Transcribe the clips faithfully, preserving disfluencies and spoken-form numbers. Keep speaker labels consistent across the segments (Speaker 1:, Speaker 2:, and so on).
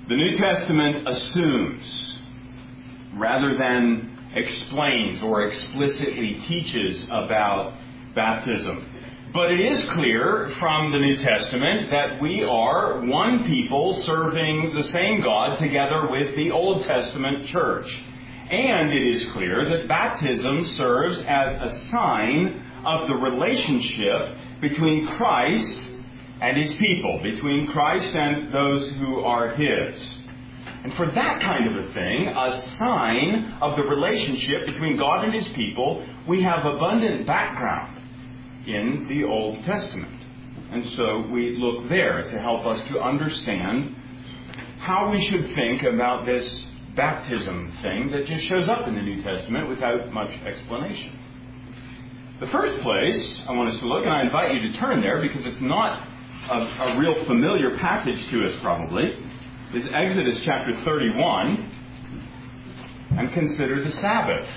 Speaker 1: The New Testament assumes, rather than explains or explicitly teaches about baptism. But it is clear from the New Testament that we are one people serving the same God together with the Old Testament church. And it is clear that baptism serves as a sign of the relationship between Christ and His people, between Christ and those who are His. And for that kind of a thing, a sign of the relationship between God and His people, we have abundant background in the Old Testament. And so we look there to help us to understand how we should think about this baptism thing that just shows up in the New Testament without much explanation. The first place I want us to look, and I invite you to turn there because it's not a, a real familiar passage to us probably, is Exodus chapter thirty-one, and consider the Sabbath.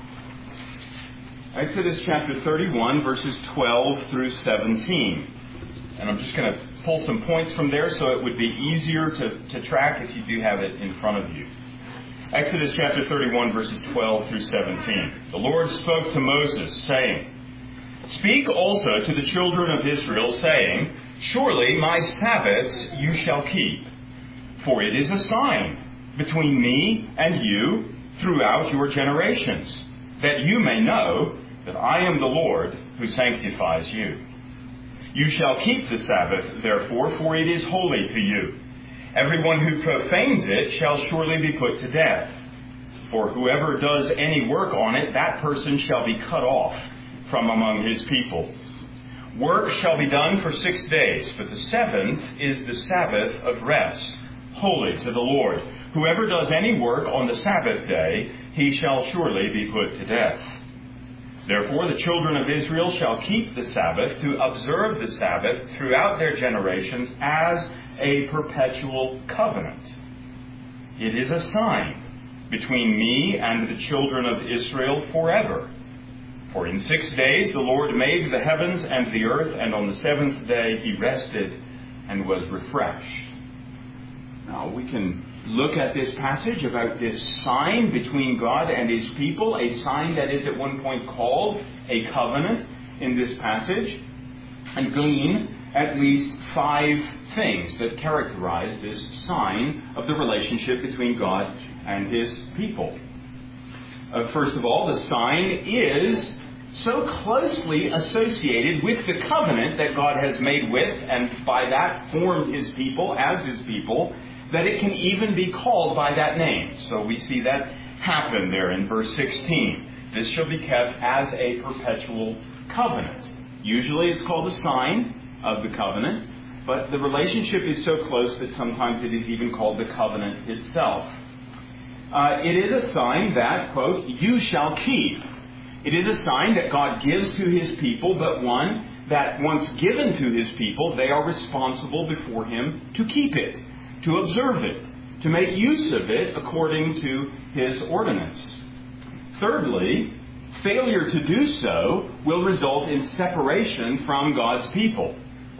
Speaker 1: Exodus chapter thirty-one, verses twelve through seventeen. And I'm just going to pull some points from there so it would be easier to, to track if you do have it in front of you. Exodus chapter thirty-one, verses twelve through seventeen. The Lord spoke to Moses, saying, "Speak also to the children of Israel, saying, Surely my Sabbaths you shall keep, for it is a sign between me and you throughout your generations, that you may know that I am the Lord who sanctifies you. You shall keep the Sabbath, therefore, for it is holy to you. Everyone who profanes it shall surely be put to death. For whoever does any work on it, that person shall be cut off from among his people. Work shall be done for six days, but the seventh is the Sabbath of rest, holy to the Lord. Whoever does any work on the Sabbath day, he shall surely be put to death. Therefore the children of Israel shall keep the Sabbath, to observe the Sabbath throughout their generations as a perpetual covenant. It is a sign between me and the children of Israel forever. For in six days the Lord made the heavens and the earth, and on the seventh day He rested and was refreshed." Now we can look at this passage about this sign between God and His people, a sign that is at one point called a covenant in this passage, and glean at least five things that characterize this sign of the relationship between God and His people. Uh, first of all, the sign is so closely associated with the covenant that God has made with, and by that formed His people as His people, that it can even be called by that name. So we see that happen there in verse sixteen. This shall be kept as a perpetual covenant. Usually it's called a sign of the covenant, but the relationship is so close that sometimes it is even called the covenant itself. Uh, it is a sign that, quote, "you shall keep." It is a sign that God gives to His people, but one that once given to His people, they are responsible before Him to keep it, to observe it, to make use of it according to His ordinance. Thirdly, failure to do so will result in separation from God's people.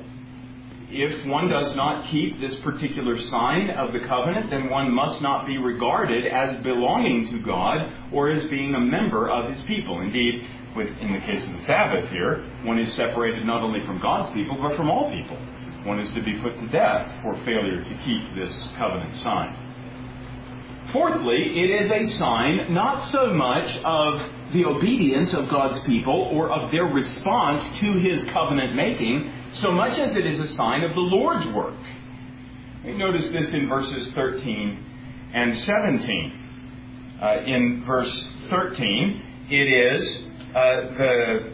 Speaker 1: If one does not keep this particular sign of the covenant, then one must not be regarded as belonging to God or as being a member of His people. Indeed, with, in the case of the Sabbath here, one is separated not only from God's people, but from all people. One is to be put to death for failure to keep this covenant sign. Fourthly, it is a sign not so much of the obedience of God's people or of their response to His covenant making, so much as it is a sign of the Lord's work. Notice this in verses thirteen and seventeen. Uh, in verse thirteen, it is uh, the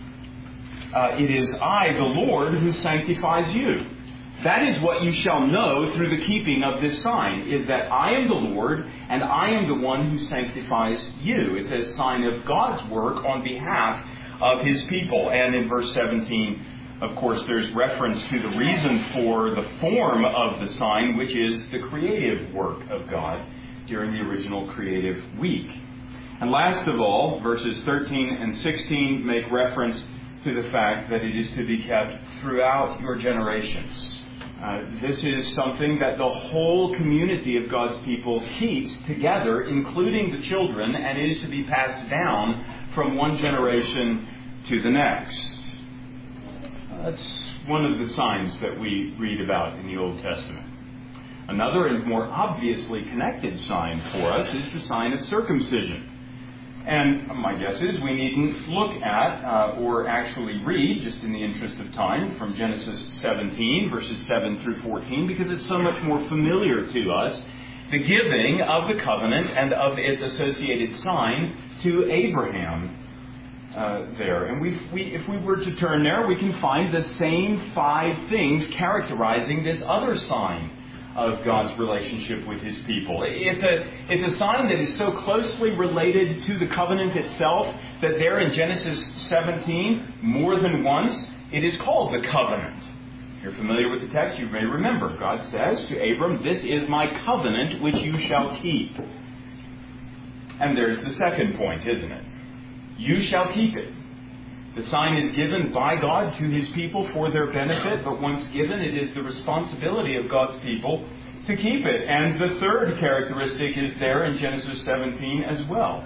Speaker 1: uh, it is I, the Lord, who sanctifies you. That is what you shall know through the keeping of this sign, is that I am the Lord, and I am the one who sanctifies you. It's a sign of God's work on behalf of His people. And in verse seventeen, of course, there's reference to the reason for the form of the sign, which is the creative work of God during the original creative week. And last of all, verses thirteen and sixteen make reference to the fact that it is to be kept throughout your generations. Uh, this is something that the whole community of God's people keeps together, including the children, and is to be passed down from one generation to the next. That's one of the signs that we read about in the Old Testament. Another and more obviously connected sign for us is the sign of circumcision. And my guess is we needn't look at uh, or actually read, just in the interest of time, from Genesis seventeen, verses seven through fourteen, because it's so much more familiar to us, the giving of the covenant and of its associated sign to Abraham uh, there. And we, we, if we were to turn there, we can find the same five things characterizing this other sign of God's relationship with His people. It's a, it's a sign that is so closely related to the covenant itself that there in Genesis seventeen, more than once, it is called the covenant. If you're familiar with the text, you may remember. God says to Abram, "This is my covenant which you shall keep." And there's the second point, isn't it? You shall keep it. The sign is given by God to His people for their benefit, but once given, it is the responsibility of God's people to keep it. And the third characteristic is there in Genesis seventeen as well.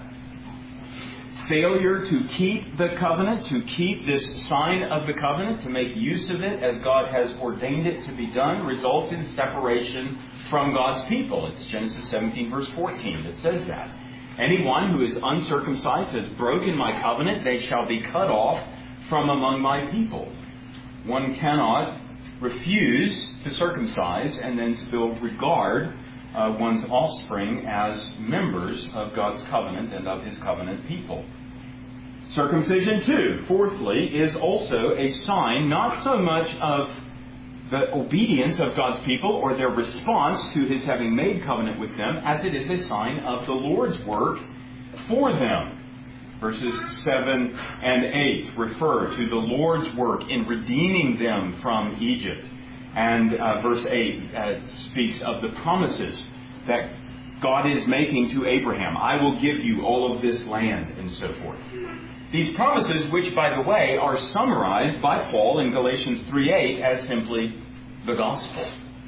Speaker 1: Failure to keep the covenant, to keep this sign of the covenant, to make use of it as God has ordained it to be done, results in separation from God's people. It's Genesis seventeen, verse fourteen that says that. Anyone who is uncircumcised has broken my covenant, they shall be cut off from among my people. One cannot refuse to circumcise and then still regard uh, one's offspring as members of God's covenant and of His covenant people. Circumcision, too, fourthly, is also a sign not so much of the obedience of God's people or their response to His having made covenant with them, as it is a sign of the Lord's work for them. Verses seven and eight refer to the Lord's work in redeeming them from Egypt. And uh, verse eight uh, speaks of the promises that God is making to Abraham. "I will give you all of this land," and so forth. These promises, which, by the way, are summarized by Paul in Galatians three eight as simply the gospel.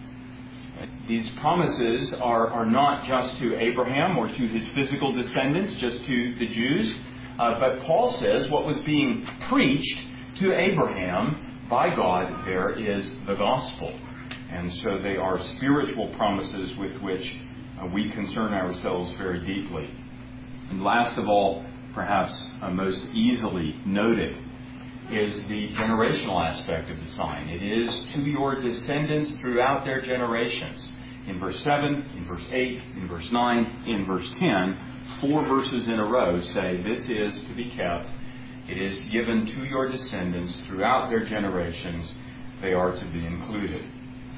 Speaker 1: These promises are, are not just to Abraham or to his physical descendants, just to the Jews. Uh, but Paul says what was being preached to Abraham by God there is the gospel. And so they are spiritual promises with which uh, we concern ourselves very deeply. And last of all, perhaps uh, most easily noted, is the generational aspect of the sign. It is to your descendants throughout their generations. In verse seven, in verse eight, in verse nine, in verse ten, four verses in a row say this is to be kept. It is given to your descendants throughout their generations. They are to be included.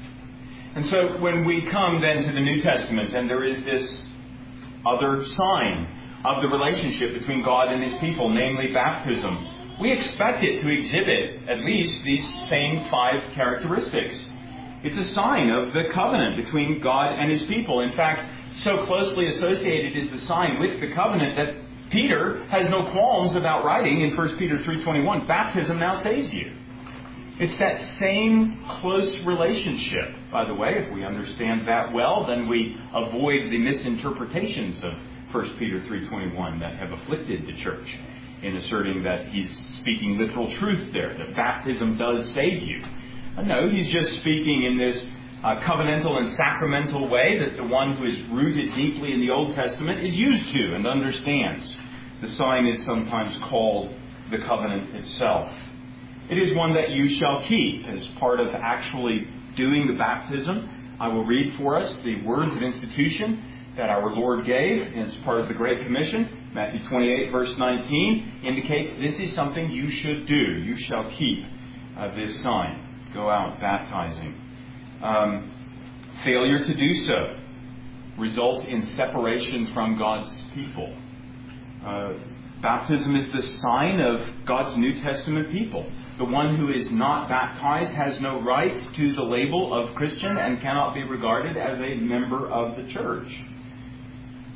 Speaker 1: And so when we come then to the New Testament, and there is this other sign of the relationship between God and His people, namely baptism, we expect it to exhibit at least these same five characteristics. It's a sign of the covenant between God and His people. In fact, so closely associated is the sign with the covenant that Peter has no qualms about writing in First Peter three twenty-one, "Baptism now saves you." It's that same close relationship. By the way, if we understand that well, then we avoid the misinterpretations of First Peter three twenty-one that have afflicted the church in asserting that he's speaking literal truth there, that baptism does save you. No, he's just speaking in this uh, covenantal and sacramental way that the one who is rooted deeply in the Old Testament is used to and understands. The sign is sometimes called the covenant itself. It is one that you shall keep as part of actually doing the baptism. I will read for us the words of institution that our Lord gave as part of the Great Commission. Matthew twenty-eight, verse nineteen, indicates this is something you should do. You shall keep uh, this sign. Go out baptizing. Um, failure to do so results in separation from God's people. Uh, baptism is the sign of God's New Testament people. The one who is not baptized has no right to the label of Christian and cannot be regarded as a member of the church.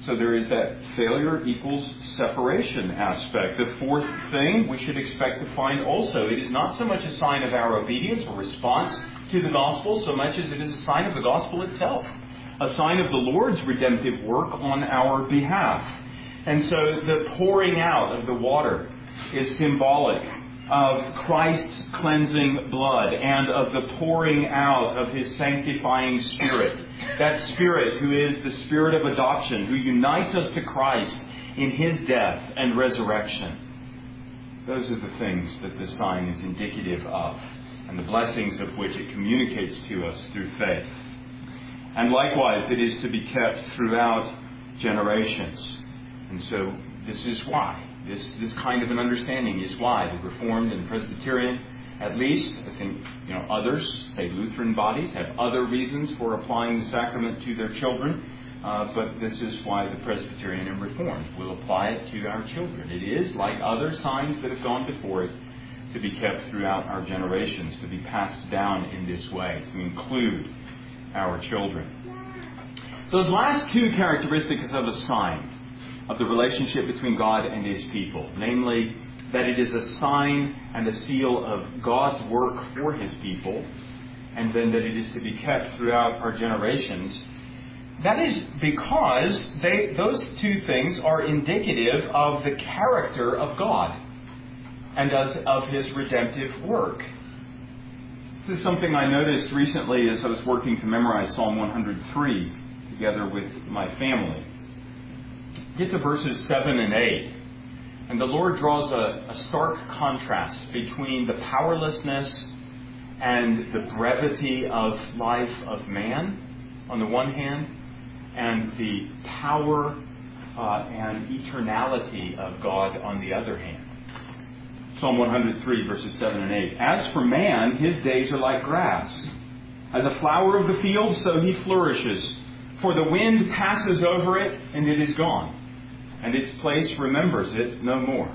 Speaker 1: So there is that failure equals separation aspect. The fourth thing we should expect to find also, it is not so much a sign of our obedience or response to the gospel so much as it is a sign of the gospel itself, a sign of the Lord's redemptive work on our behalf. And so the pouring out of the water is symbolic of Christ's cleansing blood and of the pouring out of His sanctifying Spirit. That Spirit who is the Spirit of adoption, who unites us to Christ in His death and resurrection. Those are the things that the sign is indicative of, and the blessings of which it communicates to us through faith. And likewise, it is to be kept throughout generations. And so this is why. This this kind of an understanding is why the Reformed and Presbyterian, at least, I think, you know, others, say Lutheran bodies, have other reasons for applying the sacrament to their children. Uh, but this is why the Presbyterian and Reformed will apply it to our children. It is, like other signs that have gone before it, to be kept throughout our generations, to be passed down in this way, to include our children. Those last two characteristics of a sign of the relationship between God and His people, namely that it is a sign and a seal of God's work for His people, and then that it is to be kept throughout our generations. That is because they, those two things are indicative of the character of God and of His redemptive work. This is something I noticed recently as I was working to memorize Psalm one hundred three together with my family. Get to verses seven and eight, and the Lord draws a, a stark contrast between the powerlessness and the brevity of life of man on the one hand, and the power uh, and eternality of God on the other hand. Psalm one hundred three, verses seven and eight. As for man, his days are like grass. As a flower of the field, so he flourishes. For the wind passes over it, and it is gone, and its place remembers it no more.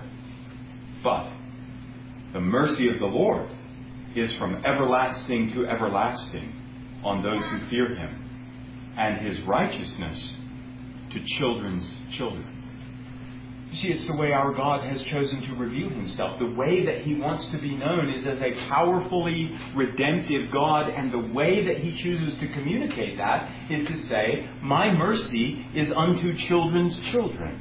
Speaker 1: But the mercy of the Lord is from everlasting to everlasting on those who fear Him, and His righteousness to children's children. You see, it's the way our God has chosen to reveal Himself. The way that He wants to be known is as a powerfully redemptive God, and the way that He chooses to communicate that is to say, my mercy is unto children's children.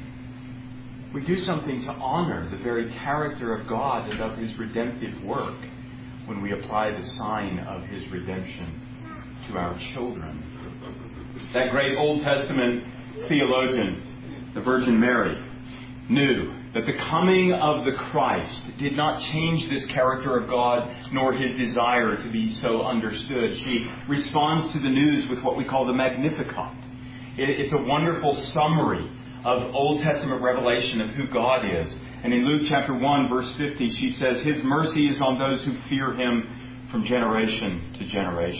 Speaker 1: We do something to honor the very character of God and of His redemptive work when we apply the sign of His redemption to our children. That great Old Testament theologian, the Virgin Mary, knew that the coming of the Christ did not change this character of God nor His desire to be so understood. She responds to the news with what we call the Magnificat. It's a wonderful summary of Old Testament revelation of who God is. And in Luke chapter one, verse fifty, she says, His mercy is on those who fear Him from generation to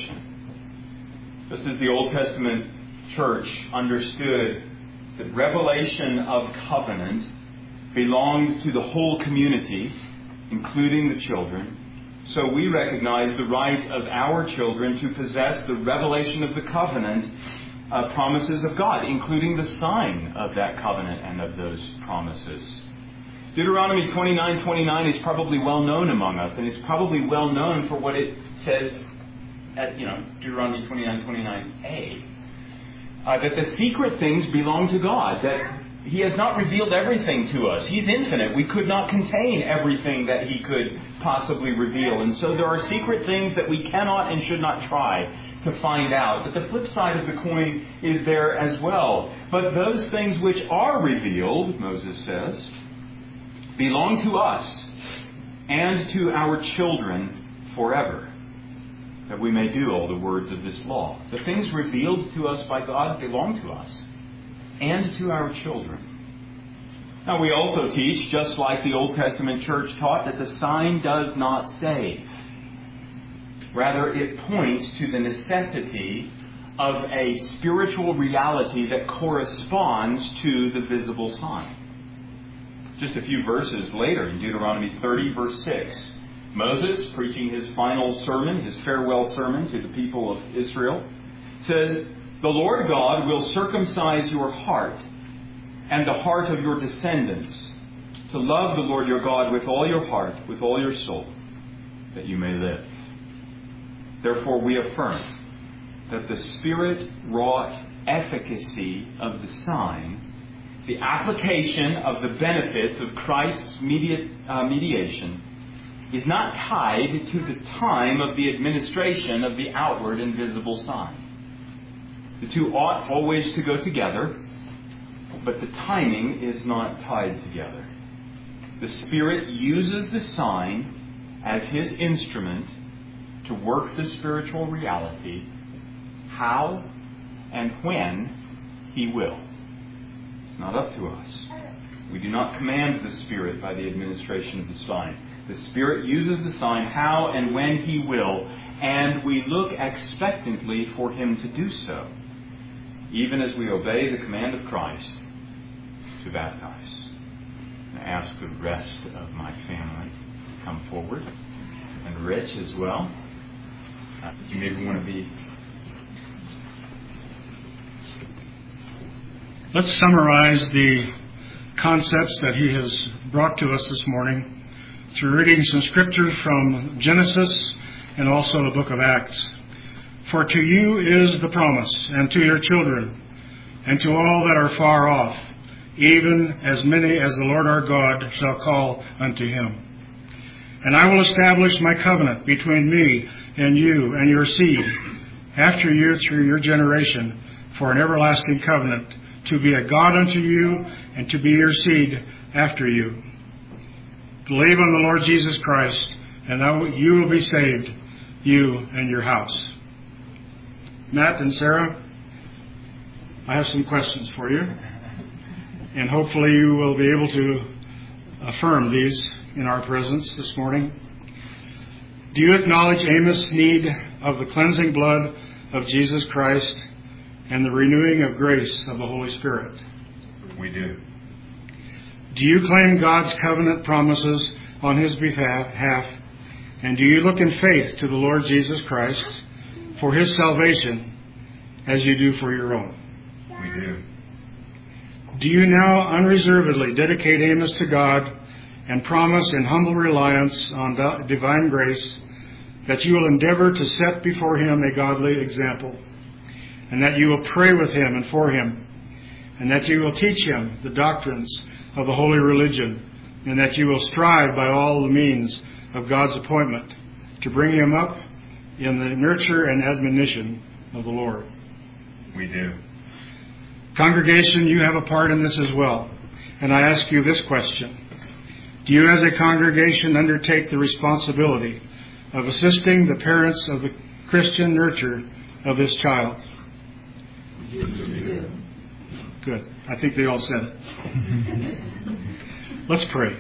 Speaker 1: generation. Just as the Old Testament church understood that revelation of covenant belonged to the whole community, including the children, so we recognize the right of our children to possess the revelation of the covenant uh, promises of God, including the sign of that covenant and of those promises. Deuteronomy twenty-nine twenty-nine is probably well known among us, and it's probably well known for what it says at, you know, Deuteronomy twenty-nine twenty-nine a. Uh, that the secret things belong to God, that He has not revealed everything to us. He's infinite. We could not contain everything that He could possibly reveal. And so there are secret things that we cannot and should not try to find out. But the flip side of the coin is there as well. But those things which are revealed, Moses says, belong to us and to our children forever, that we may do all the words of this law. The things revealed to us by God belong to us and to our children. Now, we also teach, just like the Old Testament church taught, that the sign does not save. Rather, it points to the necessity of a spiritual reality that corresponds to the visible sign. Just a few verses later, in Deuteronomy thirty, verse six, Moses, preaching his final sermon, his farewell sermon to the people of Israel, says, The Lord God will circumcise your heart and the heart of your descendants, to love the Lord your God with all your heart, with all your soul, that you may live. Therefore we affirm that the Spirit-wrought efficacy of the sign, the application of the benefits of Christ's media, uh, mediation, is not tied to the time of the administration of the outward and visible sign. The two ought always to go together, but the timing is not tied together. The Spirit uses the sign as His instrument to work the spiritual reality how and when He will. It's not up to us. We do not command the Spirit by the administration of the sign. The Spirit uses the sign how and when He will, and we look expectantly for Him to do so, even as we obey the command of Christ to baptize. I ask the rest of my family to come forward, and Rich as well. Uh, you maybe want to be...
Speaker 2: Let's summarize the concepts that he has brought to us this morning through reading some scriptures from Genesis and also the book of Acts. For to you is the promise, and to your children, and to all that are far off, even as many as the Lord our God shall call unto him. And I will establish my covenant between me and you and your seed after you through your generation for an everlasting covenant, to be a God unto you and to be your seed after you. Believe on the Lord Jesus Christ, and thou, you will be saved, you and your house. Matt and Sarah, I have some questions for you, and hopefully you will be able to affirm these in our presence this morning. Do you acknowledge Amos' need of the cleansing blood of Jesus Christ and the renewing of grace of the Holy Spirit?
Speaker 1: We do.
Speaker 2: Do you claim God's covenant promises on His behalf, and do you look in faith to the Lord Jesus Christ for His salvation as you do for your own?
Speaker 1: We do.
Speaker 2: Do you now unreservedly dedicate Amos to God and promise in humble reliance on divine grace that you will endeavor to set before him a godly example, and that you will pray with him and for him, and that you will teach him the doctrines of the holy religion, and that you will strive by all the means of God's appointment to bring him up in the nurture and admonition of the Lord?
Speaker 1: We do.
Speaker 2: Congregation, you have a part in this as well. And I ask you this question. Do you as a congregation undertake the responsibility of assisting the parents of the Christian nurture of this child? Good. I think they all said it. Let's pray.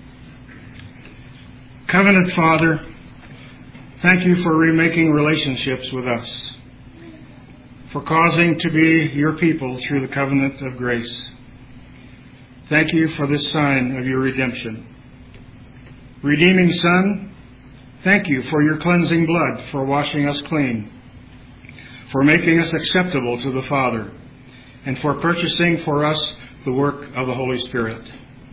Speaker 2: Covenant Father, thank you for remaking relationships with us, for causing to be your people through the covenant of grace. Thank you for this sign of your redemption. Redeeming Son, thank you for your cleansing blood, for washing us clean, for making us acceptable to the Father, and for purchasing for us the work of the Holy Spirit.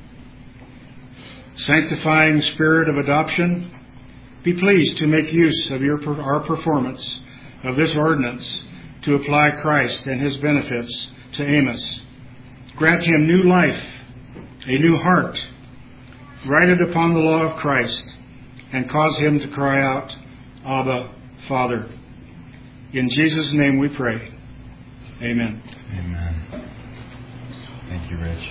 Speaker 2: Sanctifying Spirit of adoption, be pleased to make use of your, our performance of this ordinance to apply Christ and his benefits to Amos. Grant him new life, a new heart, righted upon the law of Christ, and cause him to cry out, Abba, Father. In Jesus' name we pray. Amen.
Speaker 1: Amen. Thank you, Rich.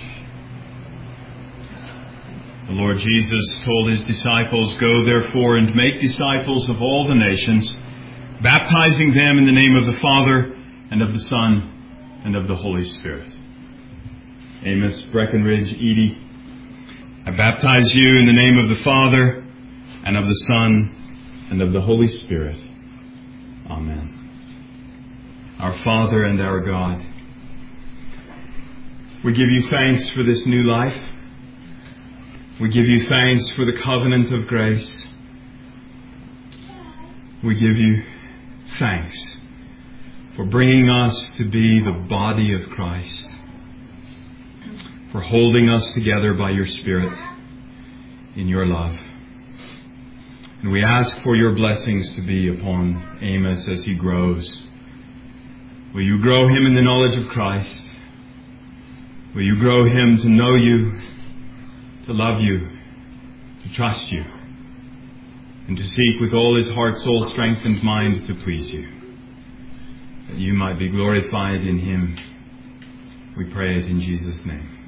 Speaker 1: The Lord Jesus told his disciples, Go therefore and make disciples of all the nations, baptizing them in the name of the Father and of the Son and of the Holy Spirit. Amos, Breckenridge, Edie, I baptize you in the name of the Father and of the Son and of the Holy Spirit. Amen. Our Father and our God, we give you thanks for this new life. We give you thanks for the covenant of grace. We give you thanks for bringing us to be the body of Christ.
Speaker 3: for holding us together by your Spirit in your love. And we ask for your blessings to be upon Amos as he grows. Will you grow him in the knowledge of Christ? Will you grow him to know you, to love you, to trust you, and to seek with all his heart, soul, strength, and mind to please you, that you might be glorified in him. We pray it in Jesus' name.